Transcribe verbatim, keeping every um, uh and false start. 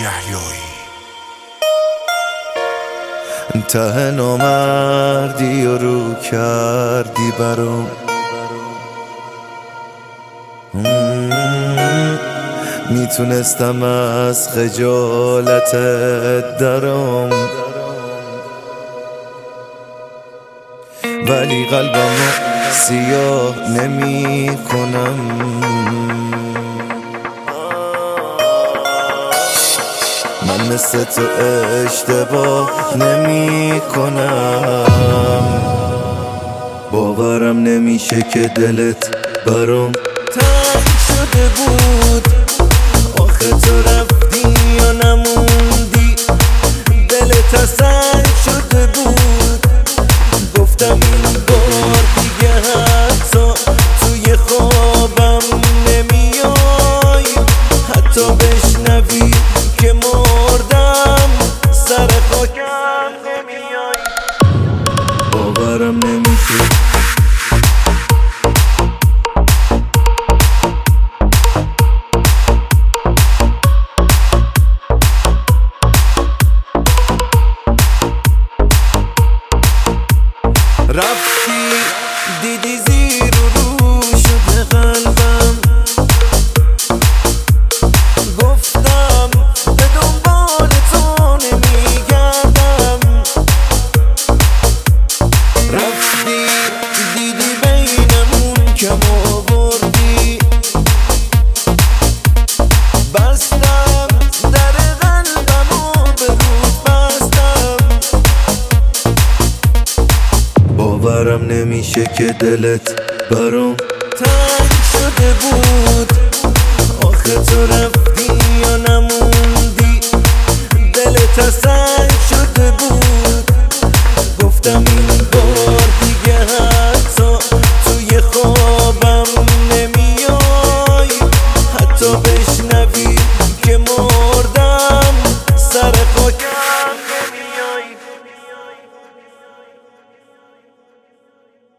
یحیایی. ته نامردی و رو کردی برام، میتونستم از خجالتت درام، ولی قلبمو سیاه نمی کنم. من مثل تو اشتباه نمی کنم. باورم نمیشه که دلت برام تنگ شده بود. آخه تو رفتی یا نموندی، دلت تنگ شده بود. گفتم این بار دیگه حتی توی خوابم نمیای، حتی بشنوی که مردم سر خاکم نمیای. باورم نمیشه رفتی دیدی زیر و رو شده قلبم. گفتم به دنبال تو نمیگردم. رفتی دیدی بینمون کم آوردی. بستم در قلبم و به رود بستم. باورم نمیشه که دلت برام تنگ شده بود. آخه تو رفتی یا نموندی،